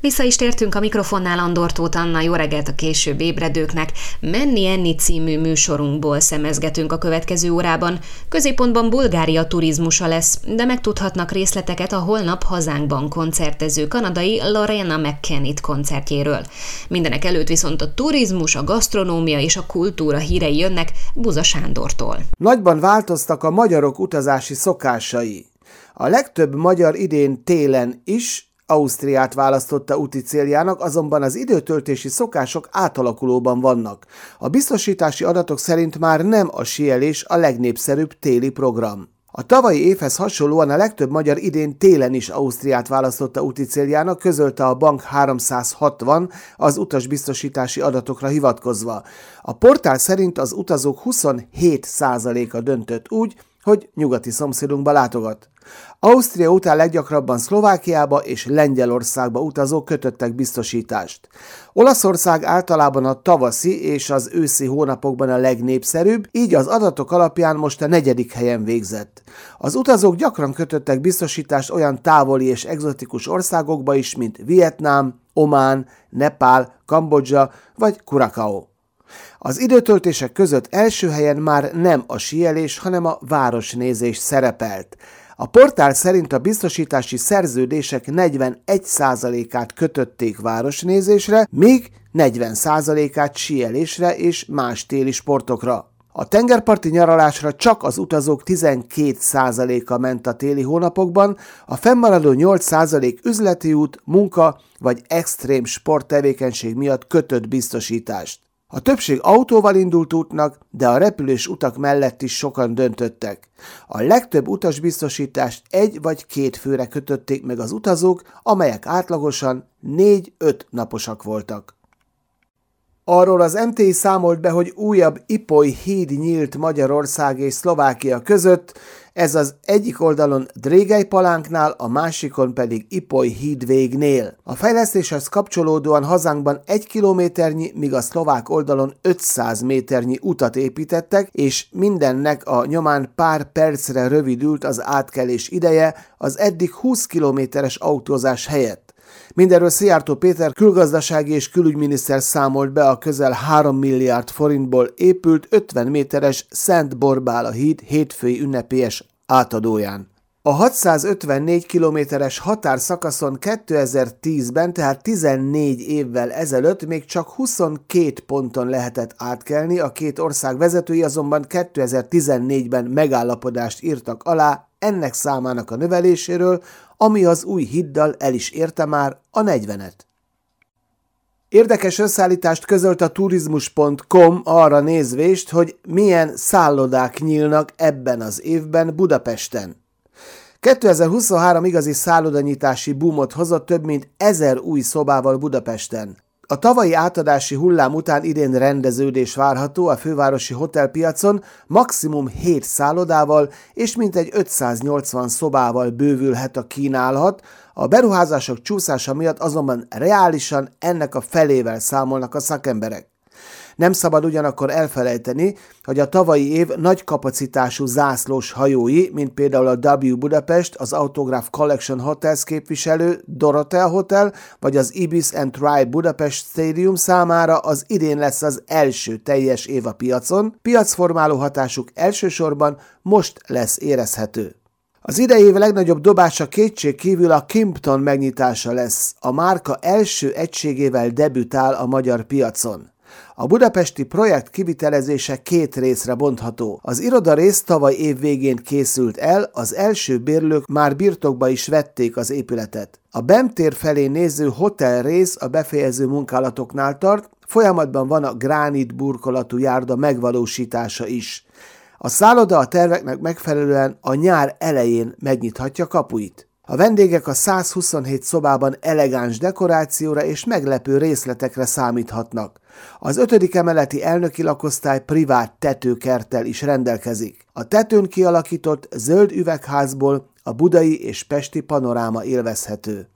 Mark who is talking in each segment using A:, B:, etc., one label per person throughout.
A: Vissza is tértünk a mikrofonnál Andor Tóth Anna, jó reggelt a később ébredőknek. Menni-enni című műsorunkból szemezgetünk a következő órában. Középpontban Bulgária turizmusa lesz, de megtudhatnak részleteket a holnap hazánkban koncertező kanadai Lorena McKennitt koncertjéről. Mindenek előtt viszont a turizmus, a gasztronómia és a kultúra hírei jönnek Buza Sándortól.
B: Nagyban változtak a magyarok utazási szokásai. A legtöbb magyar idén télen is Ausztriát választotta úti céljának, azonban az időtöltési szokások átalakulóban vannak. A biztosítási adatok szerint már nem a síelés a legnépszerűbb téli program. A tavalyi évhez hasonlóan a legtöbb magyar idén télen is Ausztriát választotta úti céljának, közölte a Bank 360 az utasbiztosítási adatokra hivatkozva. A portál szerint az utazók 27%-a döntött úgy, hogy nyugati szomszédunkba látogat. Ausztria után leggyakrabban Szlovákiába és Lengyelországba utazók kötöttek biztosítást. Olaszország általában a tavaszi és az őszi hónapokban a legnépszerűbb, így az adatok alapján most a 4. helyen végzett. Az utazók gyakran kötöttek biztosítást olyan távoli és egzotikus országokba is, mint Vietnám, Omán, Nepál, Kambodzsa vagy Curaçao. Az időtöltések között első helyen már nem a síelés, hanem a városnézés szerepelt. A portál szerint a biztosítási szerződések 41%-át kötötték városnézésre, míg 40%-át síelésre és más téli sportokra. A tengerparti nyaralásra csak az utazók 12%-a ment a téli hónapokban, a fennmaradó 8% üzleti út, munka vagy extrém sporttevékenység miatt kötött biztosítást. A többség autóval indult útnak, de a repülős utak mellett is sokan döntöttek. A legtöbb utasbiztosítást 1 vagy 2 főre kötötték meg az utazók, amelyek átlagosan 4-5 naposak voltak. Arról az MTI számolt be, hogy újabb Ipoly híd nyílt Magyarország és Szlovákia között, ez az egyik oldalon Drégelypalánknál, a másikon pedig Ipoly hídvégnél. A fejlesztéshez kapcsolódóan hazánkban 1 kilométernyi, míg a szlovák oldalon 500 méternyi utat építettek, és mindennek a nyomán pár percre rövidült az átkelés ideje az eddig 20 kilométeres autózás helyett. Mindenről Szijjártó Péter külgazdasági és külügyminiszter számolt be a közel 3 milliárd forintból épült 50 méteres Szent Borbála híd hétfői ünnepélyes átadóján. A 654 kilométeres határszakaszon 2010-ben, tehát 14 évvel ezelőtt még csak 22 ponton lehetett átkelni, a két ország vezetői azonban 2014-ben megállapodást írtak alá ennek számának a növeléséről, ami az új híddal el is érte már a 40-et. Érdekes összeállítást közölt a turizmus.com arra nézvést, hogy milyen szállodák nyílnak ebben az évben Budapesten. 2023 igazi szállodanyítási boomot hozott, több mint 1000 új szobával Budapesten. A tavalyi átadási hullám után idén rendeződés várható a fővárosi hotelpiacon, maximum 7 szállodával és mintegy 580 szobával bővülhet a kínálat, a beruházások csúszása miatt azonban reálisan ennek a felével számolnak a szakemberek. Nem szabad ugyanakkor elfelejteni, hogy a tavalyi év nagy kapacitású zászlós hajói, mint például a W Budapest, az Autograph Collection Hotels képviselő Dorothea Hotel, vagy az Ibis and Tribe Budapest Stadium számára az idén lesz az első teljes év a piacon, piacformáló hatásuk elsősorban most lesz érezhető. Az idei év legnagyobb dobása kétség kívül a Kimpton megnyitása lesz. A márka első egységével debütál a magyar piacon. A budapesti projekt kivitelezése 2 részre bontható. Az irodarész tavaly év végén készült el, az első bérlők már birtokba is vették az épületet. A BEM tér felé néző hotel rész a befejező munkálatoknál tart, folyamatban van a gránit burkolatú járda megvalósítása is. A szálloda a terveknek megfelelően a nyár elején megnyithatja kapuit. A vendégek a 127 szobában elegáns dekorációra és meglepő részletekre számíthatnak. Az 5. emeleti elnöki lakosztály privát tetőkerttel is rendelkezik. A tetőn kialakított zöld üvegházból a budai és pesti panoráma élvezhető.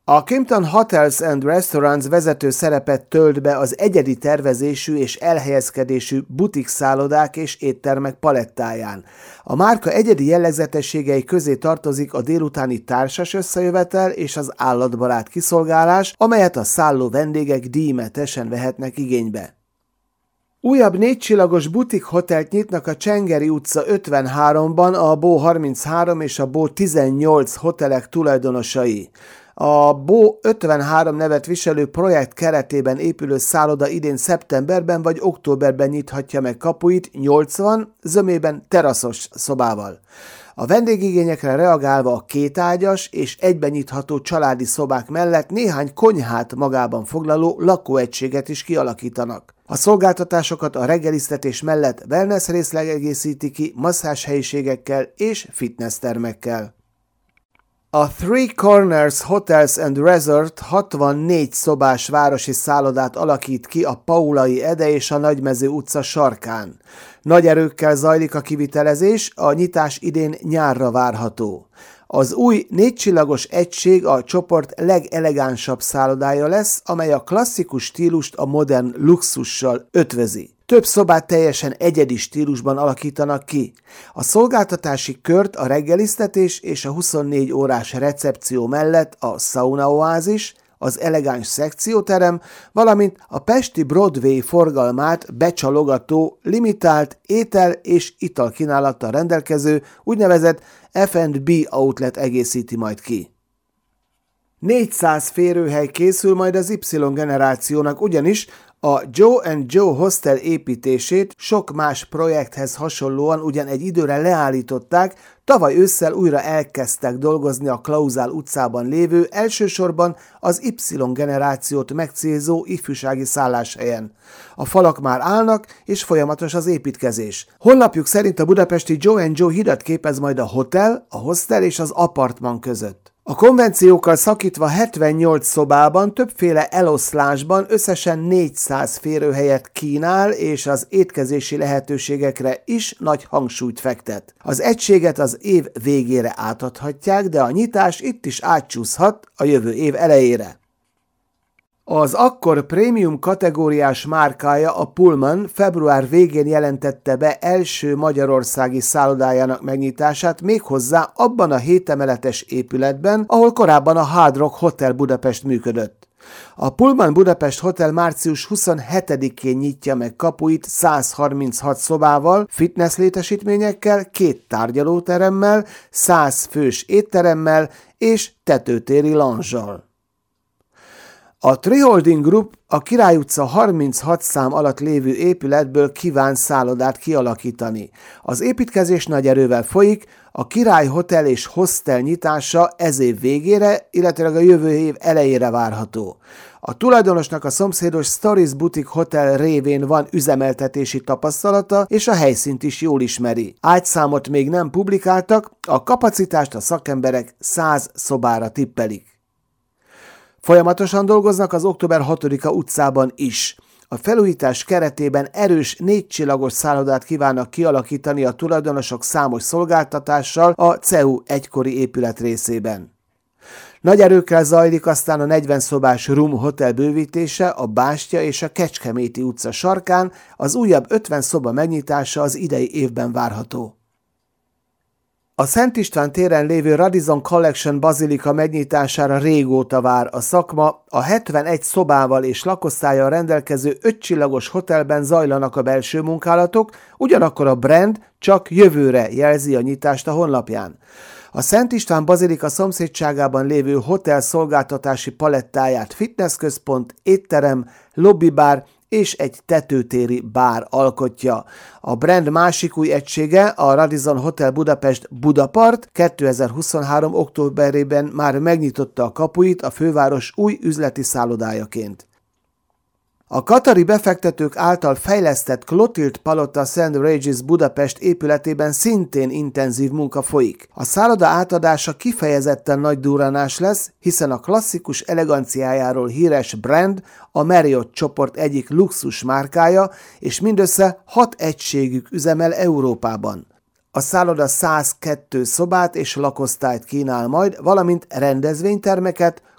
B: A Kimpton Hotels and Restaurants vezető szerepet tölt be az egyedi tervezésű és elhelyezkedésű butik szállodák és éttermek palettáján. A márka egyedi jellegzetességei közé tartozik a délutáni társas összejövetel és az állatbarát kiszolgálás, amelyet a szálló vendégek díjmentesen vehetnek igénybe. Újabb 4 csillagos butik hotelt nyitnak a Csengeri utca 53-ban a Bó 33 és a Bó 18 hotelek tulajdonosai. A Bó 53 nevet viselő projekt keretében épülő szálloda idén szeptemberben vagy októberben nyithatja meg kapuit 80, zömében teraszos szobával. A vendégigényekre reagálva a 2 ágyas és egyben nyitható családi szobák mellett néhány konyhát magában foglaló lakóegységet is kialakítanak. A szolgáltatásokat a reggeliztetés mellett wellness részleg egészíti ki masszázshelyiségekkel és fitnesstermekkel. A Three Corners Hotels and Resort 64 szobás városi szállodát alakít ki a Paulai Ede és a Nagymező utca sarkán. Nagy erőkkel zajlik a kivitelezés, a nyitás idén nyárra várható. Az új 4 csillagos egység a csoport legelegánsabb szállodája lesz, amely a klasszikus stílust a modern luxussal ötvözi. Több szobát teljesen egyedi stílusban alakítanak ki. A szolgáltatási kört a reggeliztetés és a 24 órás recepció mellett a szaunaoázis, az elegáns szekcióterem, valamint a pesti Broadway forgalmát becsalogató, limitált étel- és italkínálattal rendelkező úgynevezett F&B outlet egészíti majd ki. 400 férőhely készül majd az Y generációnak, ugyanis a Joe & Joe Hostel építését sok más projekthez hasonlóan ugyan egy időre leállították, tavaly ősszel újra elkezdtek dolgozni a Klauzál utcában lévő, elsősorban az Y generációt megcélzó ifjúsági szálláshelyen. A falak már állnak, és folyamatos az építkezés. Honlapjuk szerint a budapesti Joe & Joe hidat képez majd a hotel, a hostel és az apartman között. A konvenciókkal szakítva 78 szobában, többféle eloszlásban összesen 400 férőhelyet kínál, és az étkezési lehetőségekre is nagy hangsúlyt fektet. Az egységet az év végére átadhatják, de a nyitás itt is átcsúszhat a jövő év elejére. Az akkor prémium kategóriás márkája, a Pullman február végén jelentette be első magyarországi szállodájának megnyitását, méghozzá abban a 7 emeletes épületben, ahol korábban a Hard Rock Hotel Budapest működött. A Pullman Budapest Hotel március 27-én nyitja meg kapuit 136 szobával, fitness létesítményekkel, 2 tárgyalóteremmel, 100 fős étteremmel és tetőtéri lounge-al. A Treholding Group a Király utca 36 szám alatt lévő épületből kíván szállodát kialakítani. Az építkezés nagy erővel folyik, a Király Hotel és Hostel nyitása ez év végére, illetve a jövő év elejére várható. A tulajdonosnak a szomszédos Stories Boutique Hotel révén van üzemeltetési tapasztalata, és a helyszínt is jól ismeri. Ágyszámot még nem publikáltak, a kapacitást a szakemberek 100 szobára tippelik. Folyamatosan dolgoznak az október 6-a utcában is. A felújítás keretében erős 4 csillagos szállodát kívánnak kialakítani a tulajdonosok számos szolgáltatással a CEU egykori épület részében. Nagy erőkkel zajlik aztán a 40 szobás Room Hotel bővítése a Bástya és a Kecskeméti utca sarkán, az újabb 50 szoba megnyitása az idei évben várható. A Szent István téren lévő Radisson Collection bazilika megnyitására régóta vár a szakma, a 71 szobával és lakosztállyal rendelkező 5 csillagos hotelben zajlanak a belső munkálatok, ugyanakkor a brand csak jövőre jelzi a nyitást a honlapján. A Szent István bazilika szomszédságában lévő hotel szolgáltatási palettáját fitnessközpont, étterem, lobbibár és egy tetőtéri bár alkotja. A brand másik új egysége, a Radisson Hotel Budapest Budapart 2023. októberében már megnyitotta a kapuit a főváros új üzleti szállodájaként. A katari befektetők által fejlesztett Clotilde Palota St. Regis Budapest épületében szintén intenzív munka folyik. A szálloda átadása kifejezetten nagy durranás lesz, hiszen a klasszikus eleganciájáról híres brand a Marriott csoport egyik luxus márkája, és mindössze 6 egységük üzemel Európában. A szálloda 102 szobát és lakosztályt kínál majd, valamint rendezvénytermeket,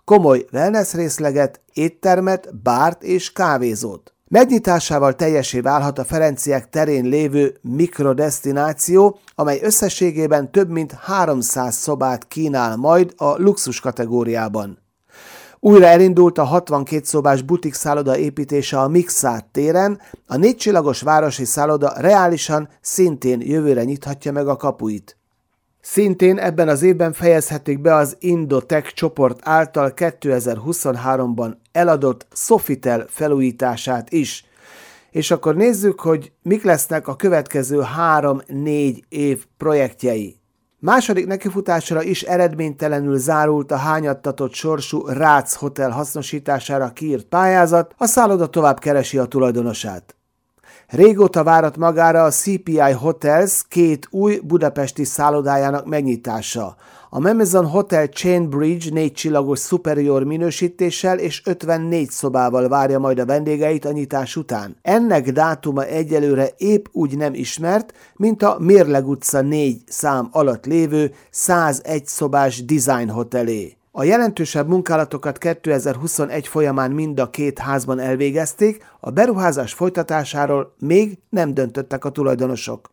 B: komoly wellness részleget, éttermet, bárt és kávézót. Megnyitásával teljesé válhat a Ferenciek terén lévő mikrodesztináció, amely összességében több mint 300 szobát kínál majd a luxus kategóriában. Újra elindult a 62 szobás butik szálloda építése a Mixát téren, a 4 csillagos városi szálloda reálisan szintén jövőre nyithatja meg a kapuit. Szintén ebben az évben fejezhetik be az Indotech csoport által 2023-ban eladott Sofitel felújítását is. És akkor nézzük, hogy mik lesznek a következő 3-4 év projektjei. Második nekifutásra is eredménytelenül zárult a hányattatott sorsú Rácz Hotel hasznosítására kiírt pályázat, a szálloda tovább keresi a tulajdonosát. Régóta várat magára a CPI Hotels 2 új budapesti szállodájának megnyitása. A Memezon Hotel Chainbridge 4 csillagos superior minősítéssel és 54 szobával várja majd a vendégeit a nyitás után. Ennek dátuma egyelőre épp úgy nem ismert, mint a Mérleg utca 4 szám alatt lévő 101 szobás Design Hotelé. A jelentősebb munkálatokat 2021 folyamán mind a 2 házban elvégezték, a beruházás folytatásáról még nem döntöttek a tulajdonosok.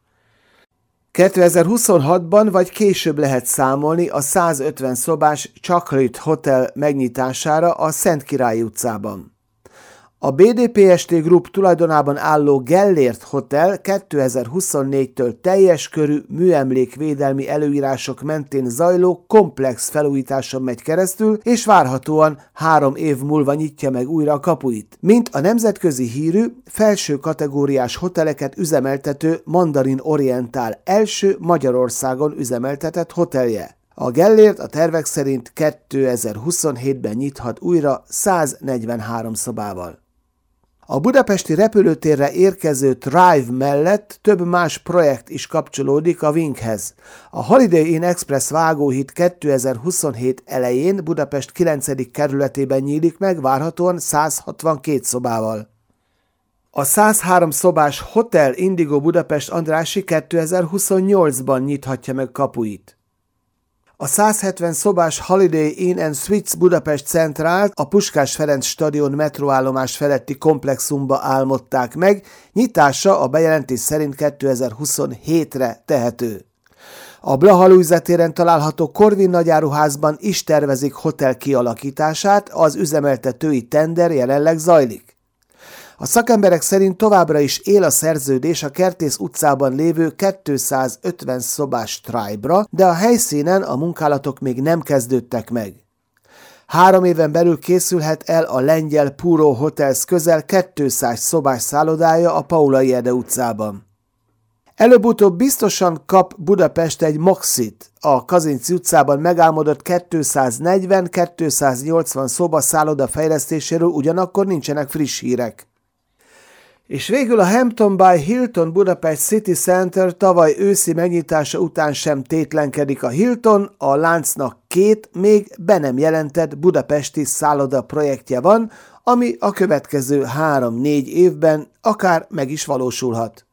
B: 2026-ban vagy később lehet számolni a 150 szobás Chocolate Hotel megnyitására a Szentkirályi utcában. A BDPST Group tulajdonában álló Gellért Hotel 2024-től teljes körű műemlékvédelmi előírások mentén zajló komplex felújításon megy keresztül, és várhatóan 3 év múlva nyitja meg újra a kapuit. Mint a nemzetközi hírű, felső kategóriás hoteleket üzemeltető Mandarin Oriental első Magyarországon üzemeltetett hotelje. A Gellért a tervek szerint 2027-ben nyithat újra 143 szobával. A budapesti repülőtérre érkező Thrive mellett több más projekt is kapcsolódik a Winghez. A Holiday Inn Express vágóhíd 2027 elején Budapest 9. kerületében nyílik meg, várhatóan 162 szobával. A 103 szobás Hotel Indigo Budapest Andrássy 2028-ban nyithatja meg kapuit. A 170 szobás Holiday Inn and Suites Budapest Centrált a Puskás Ferenc stadion metróállomás feletti komplexumba álmodták meg, nyitása a bejelentés szerint 2027-re tehető. A Blaha téren található Corvin nagyáruházban is tervezik hotel kialakítását, az üzemeltetői tender jelenleg zajlik. A szakemberek szerint továbbra is él a szerződés a Kertész utcában lévő 250 szobás Tribe-ra, de a helyszínen a munkálatok még nem kezdődtek meg. 3 éven belül készülhet el a lengyel Puro Hotels közel 200 szobás szállodája a Paulai Ede utcában. Előbb-utóbb biztosan kap Budapest egy Moxit. A Kazinczy utcában megálmodott 240-280 szobaszálloda fejlesztéséről ugyanakkor nincsenek friss hírek. És végül a Hampton by Hilton Budapest City Center tavaly őszi megnyitása után sem tétlenkedik a Hilton, a láncnak 2 még be nem jelentett budapesti szálloda projektje van, ami a következő 3-4 évben akár meg is valósulhat.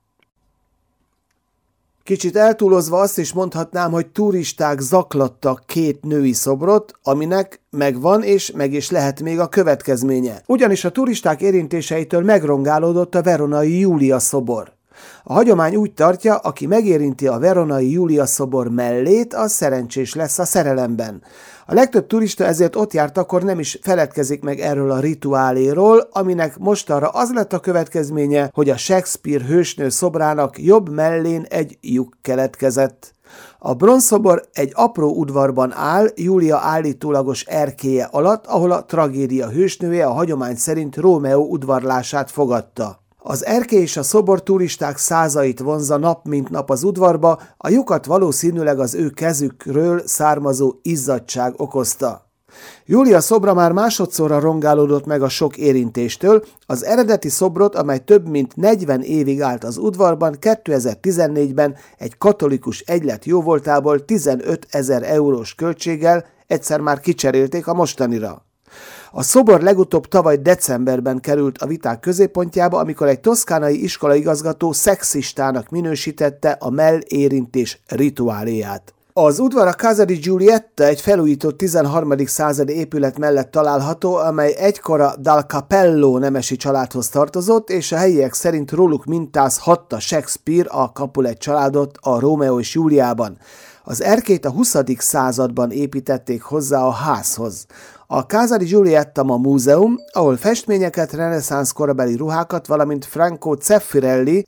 B: Kicsit eltúlozva azt is mondhatnám, hogy turisták zaklattak 2 női szobrot, aminek megvan és meg is lehet még a következménye. Ugyanis a turisták érintéseitől megrongálódott a veronai Júlia szobor. A hagyomány úgy tartja, aki megérinti a veronai Júlia szobor mellét, az szerencsés lesz a szerelemben. A legtöbb turista ezért ott járt, akkor nem is feledkezik meg erről a rituáléról, aminek mostanra az lett a következménye, hogy a Shakespeare hősnő szobrának jobb mellén egy lyuk keletkezett. A bronzszobor egy apró udvarban áll, Júlia állítólagos erkélye alatt, ahol a tragédia hősnője a hagyomány szerint Rómeó udvarlását fogadta. Az erkély és a szobor turisták százait vonzza nap mint nap az udvarba, a lyukat valószínűleg az ő kezükről származó izzadtság okozta. Júlia szobra már másodszorra rongálódott meg a sok érintéstől, az eredeti szobrot, amely több mint 40 évig állt az udvarban, 2014-ben egy katolikus egylet jóvoltából 15 000 eurós költséggel egyszer már kicserélték a mostanira. A szobor legutóbb tavaly decemberben került a viták középpontjába, amikor egy toszkánai iskolaigazgató szexistának minősítette a mellérintés rituáléját. Az udvar a Casa di Giulietta egy felújított 13. századi épület mellett található, amely egykor a Dal Cappello nemesi családhoz tartozott, és a helyiek szerint róluk mintázhatta Shakespeare a Capulet családot a Rómeó és Júliában. Az erkélyt a 20. században építették hozzá a házhoz. A Casa di Giulietta ma múzeum, ahol festményeket, reneszánsz korabeli ruhákat, valamint Franco Zeffirelli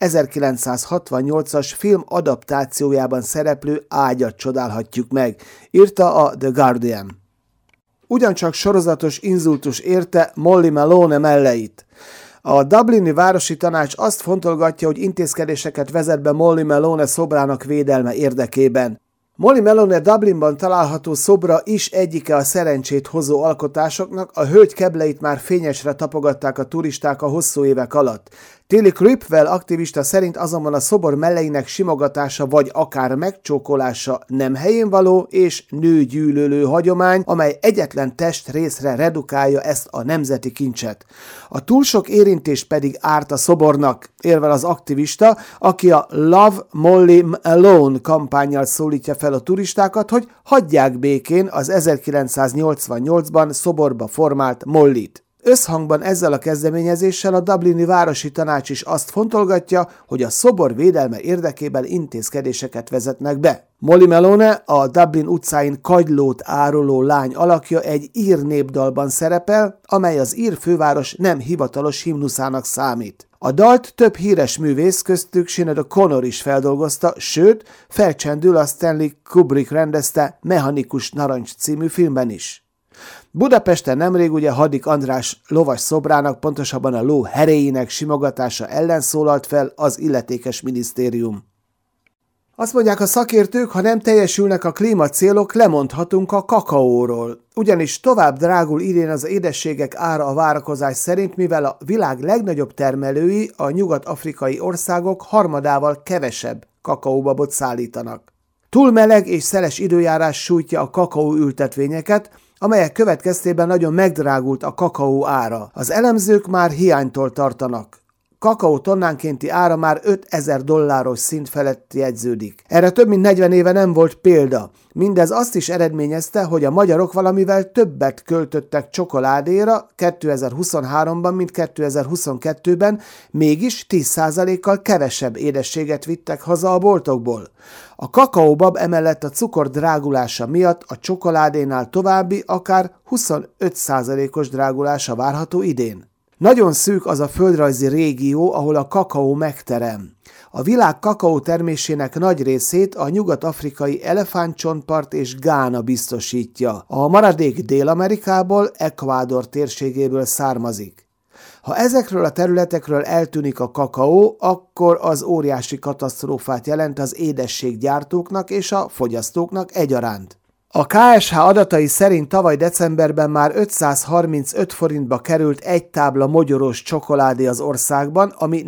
B: 1968-as film adaptációjában szereplő ágyat csodálhatjuk meg, írta a The Guardian. Ugyancsak sorozatos inzultus érte Molly Malone melleit. A dublini városi tanács azt fontolgatja, hogy intézkedéseket vezet be Molly Malone szobrának védelme érdekében. Molly Malone Dublinban található szobra is egyike a szerencsét hozó alkotásoknak, a hölgy kebleit már fényesre tapogatták a turisták a hosszú évek alatt. Tilly Cripwell aktivista szerint azonban a szobor melleinek simogatása vagy akár megcsókolása nem helyénvaló és nőgyűlölő hagyomány, amely egyetlen testrészre redukálja ezt a nemzeti kincset. A túl sok érintés pedig árt a szobornak, érvel az aktivista, aki a Love Molly Malone kampánnyal szólítja fel a turistákat, hogy hagyják békén az 1988-ban szoborba formált Mollyt. Összhangban ezzel a kezdeményezéssel a dublini városi tanács is azt fontolgatja, hogy a szobor védelme érdekében intézkedéseket vezetnek be. Molly Malone, a Dublin utcáin kagylót áruló lány alakja egy ír népdalban szerepel, amely az ír főváros nem hivatalos himnuszának számít. A dalt több híres művész, köztük Sinéad O'Connor is feldolgozta, sőt, felcsendül a Stanley Kubrick rendezte Mechanikus Narancs című filmben is. Budapesten nemrég ugye Hadik András lovas szobrának, pontosabban a ló heréinek simogatása ellen szólalt fel az illetékes minisztérium. Azt mondják a szakértők, ha nem teljesülnek a klímacélok, lemondhatunk a kakaóról. Ugyanis tovább drágul idén az édességek ára a várakozás szerint, mivel a világ legnagyobb termelői, a nyugat-afrikai országok harmadával kevesebb kakaóbabot szállítanak. Túl meleg és szeles időjárás sújtja a kakaóültetvényeket, amelyek következtében nagyon megdrágult a kakaó ára. Az elemzők már hiánytól tartanak. Kakaó tonnánkénti ára már $5000 szint felett jegyződik. Erre több mint 40 éve nem volt példa. Mindez azt is eredményezte, hogy a magyarok valamivel többet költöttek csokoládéra 2023-ban, mint 2022-ben, mégis 10%-kal kevesebb édességet vittek haza a boltokból. A kakaóbab emellett a cukor drágulása miatt a csokoládénál további, akár 25%-os drágulása várható idén. Nagyon szűk az a földrajzi régió, ahol a kakaó megterem. A világ kakaó termésének nagy részét a nyugat-afrikai elefántcsontpart és Gána biztosítja. A maradék Dél-Amerikából, Ecuador térségéből származik. Ha ezekről a területekről eltűnik a kakaó, akkor az óriási katasztrófát jelent az édességgyártóknak és a fogyasztóknak egyaránt. A KSH adatai szerint tavaly decemberben már 535 forintba került egy tábla mogyorós csokoládé az országban, ami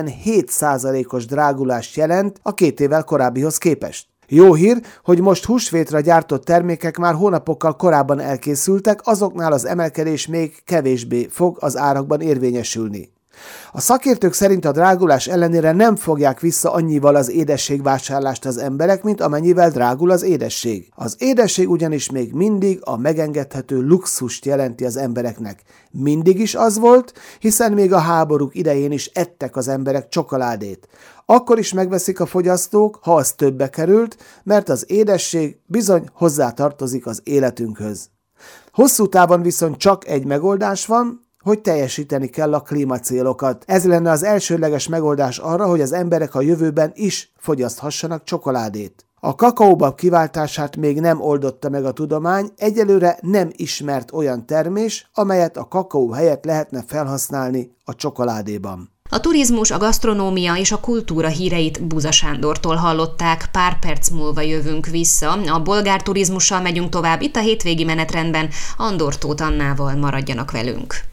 B: 47%-os drágulást jelent a 2 évvel korábbihoz képest. Jó hír, hogy most húsvétra gyártott termékek már hónapokkal korábban elkészültek, azoknál az emelkedés még kevésbé fog az árakban érvényesülni. A szakértők szerint a drágulás ellenére nem fogják vissza annyival az édességvásárlást az emberek, mint amennyivel drágul az édesség. Az édesség ugyanis még mindig a megengedhető luxust jelenti az embereknek. Mindig is az volt, hiszen még a háborúk idején is ettek az emberek csokoládét. Akkor is megveszik a fogyasztók, ha az többe került, mert az édesség bizony hozzátartozik az életünkhöz. Hosszú távon viszont csak egy megoldás van, hogy teljesíteni kell a klímacélokat. Ez lenne az elsődleges megoldás arra, hogy az emberek a jövőben is fogyaszthassanak csokoládét. A kakaóbab kiváltását még nem oldotta meg a tudomány, egyelőre nem ismert olyan termés, amelyet a kakaó helyett lehetne felhasználni a csokoládéban.
A: A turizmus, a gasztronómia és a kultúra híreit Buza Sándortól hallották, pár perc múlva jövünk vissza. A bolgár turizmussal megyünk tovább itt a hétvégi menetrendben, Andor Tóth Annával, maradjanak velünk.